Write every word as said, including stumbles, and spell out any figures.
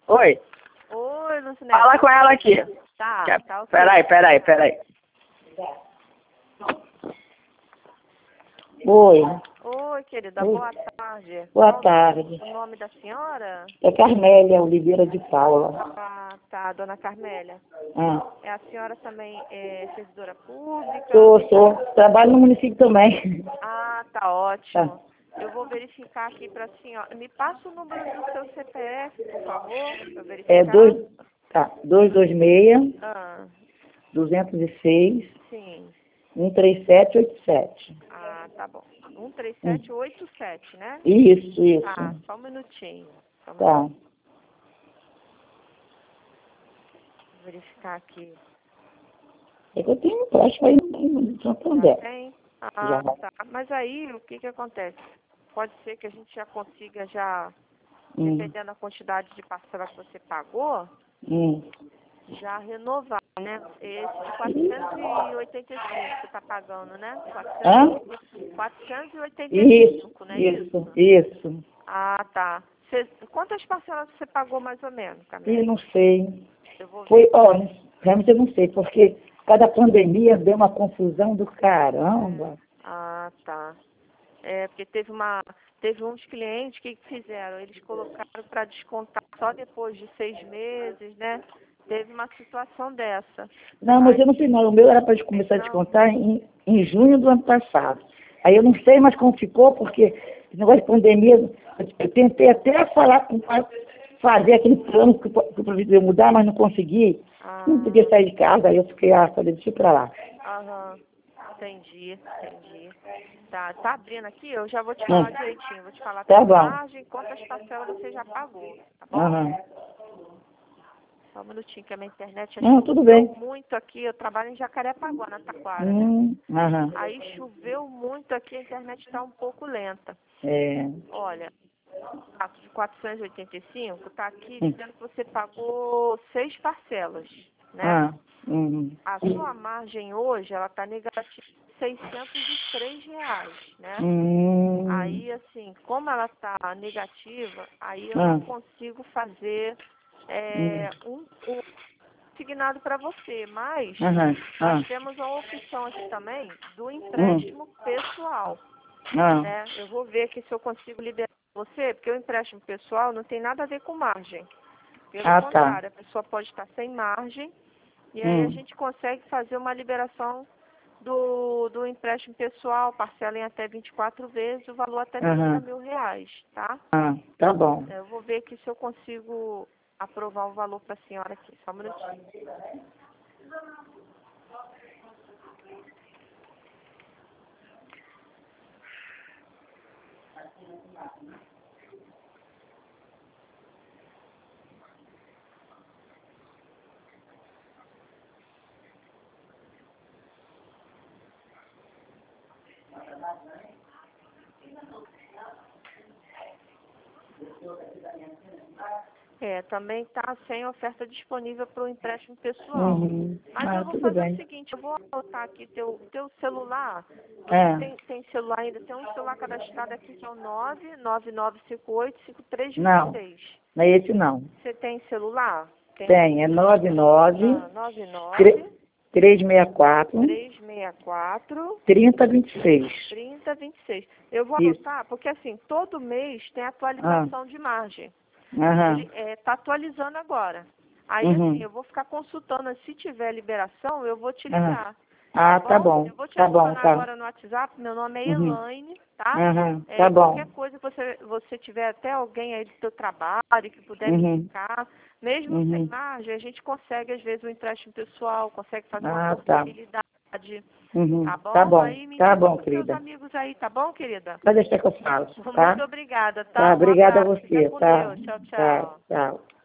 Oi. Oi, Lucinete. Fala com ela aqui. Tá, Quer... tá ok. Peraí, peraí, peraí. Oi. Oi, querida, Oi. boa tarde. Boa Qual tarde. o nome da senhora? É Carmélia Oliveira de Paula. Ah, tá, dona Carmélia. Ah. É, a senhora também é servidora pública? Sou, sou. Trabalho no município também. Ah, tá ótimo. Tá. Eu vou verificar aqui para a senhora. Me passa o número do seu C P F, por favor, para verificar. É dois, tá, duzentos e vinte e seis, Ah, duzentos e seis, sim. cento e trinta e sete, oitenta e sete. Ah, tá bom. um três sete oito sete, né? Isso, isso. Tá, só um minutinho. Só um Tá. minutinho. Vou verificar aqui. É que eu tenho um empréstimo aí no no Já Santander. tem? Já. Ah, tá. Mas aí, o que que acontece? Pode ser que a gente já consiga já, Hum. dependendo da quantidade de parcela que você pagou, Hum. já renovar, né? Esse de quatrocentos e oitenta e cinco que você está pagando, né? Hã? quatrocentos e oitenta e cinco, Isso, não é isso, isso? isso. Ah, tá. Você, quantas parcelas você pagou mais ou menos, E Camila? não sei. Eu vou ver. Foi, ó, realmente eu não sei, porque cada pandemia deu uma confusão do caramba. Ah, tá. É, porque teve uma, teve uns clientes que fizeram, eles colocaram para descontar só depois de seis meses, né? Teve uma situação dessa. Não, mas eu não sei não. O meu era para começar a Não? descontar em, em junho do ano passado. Aí eu não sei mais como ficou, porque esse negócio de pandemia, eu, eu tentei até falar com fazer aquele plano que, o- que o prefeito ia mudar, mas não consegui. Ah, Não podia sair de casa, aí eu fiquei, ah, falei, deixa eu ir pra lá. aham. Entendi, entendi. Tá, tá abrindo aqui, eu já vou te Hum. falar direitinho. Vou te falar Tá a bom. margem, quantas parcelas você já pagou, tá bom? Aham. Só um minutinho, que a minha internet já Não, tudo choveu bem. muito aqui. Eu trabalho em Jacarepaguá, na Taquara, né? Hum, aham. Aí choveu muito aqui, a internet está um pouco lenta. É. Olha, de quatrocentos e oitenta e cinco, tá aqui Hum. dizendo que você pagou seis parcelas, né? Ah. Uhum. A sua margem hoje, ela tá negativa de seiscentos e três reais, né? Hum. Aí, assim, como ela tá negativa, aí eu Ah. não consigo fazer é, um, um signado para você, mas Aham. Ah. nós temos uma opção aqui também do Hum. empréstimo pessoal, Ah. né? Eu vou ver aqui se eu consigo liberar você, porque o empréstimo pessoal não tem nada a ver com margem. Pelo Ah, tá. contrário, a pessoa pode estar sem margem e aí a Hum. gente consegue fazer uma liberação do, do empréstimo pessoal, parcela em até vinte e quatro vezes, o valor até trinta Aham. mil reais, tá? Ah, tá bom. Eu vou ver aqui se eu consigo aprovar o valor para a senhora aqui, só um minutinho. É, também está sem oferta disponível para o empréstimo pessoal. Uhum. Mas Ah, eu vou tudo fazer bem. o seguinte, eu vou anotar aqui teu, teu celular. Você É. tem, tem celular ainda? Tem um celular cadastrado aqui que é o nove nove nove cinco oito cinco três dois Não, seis. não é esse não. Você tem celular? Tem, Tem, é nove nove ah, nove nove três seis quatro três seis quatro três zero dois seis. trinta vinte e seis. Eu vou Isso. anotar, porque assim, todo mês tem Ah. atualização de margem. Aham. Ele está atualizando agora. Aí, Uhum. assim, eu vou ficar consultando. Se tiver liberação, eu vou te Aham. ligar. Ah, tá Bom, bom. eu vou te Tá bom, adicionar tá. agora no WhatsApp. Meu nome é Uhum. Elaine, tá? Aham. É, Tá bom. qualquer coisa que você, você tiver, até alguém aí do seu trabalho que puder me Uhum. indicar, mesmo sem Uhum. margem, a gente consegue, às vezes, um empréstimo pessoal, consegue fazer uma Ah, tá. portabilidade, Uhum. tá bom? Tá bom. Aí me Tá indica bom, para os seus querida. amigos aí, tá bom, querida? Pode deixar que eu falo, tá? Muito obrigada, Tá, tá? Um obrigada a abraço. Fica você, com tá? Deus. Tchau, Tá, tchau. tchau.